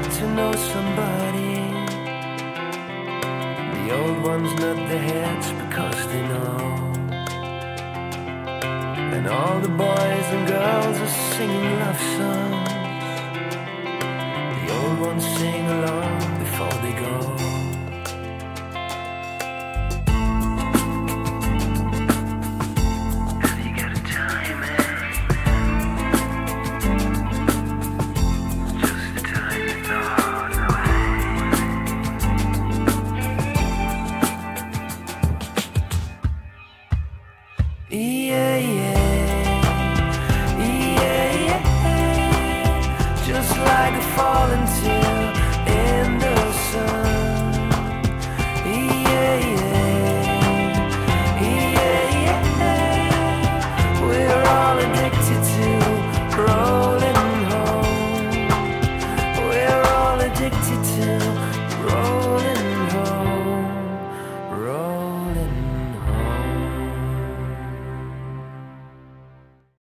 get to know somebody. The old ones nod their heads because they know. And all the boys and girls are singing love songs. The old ones sing along before they go. Yeah.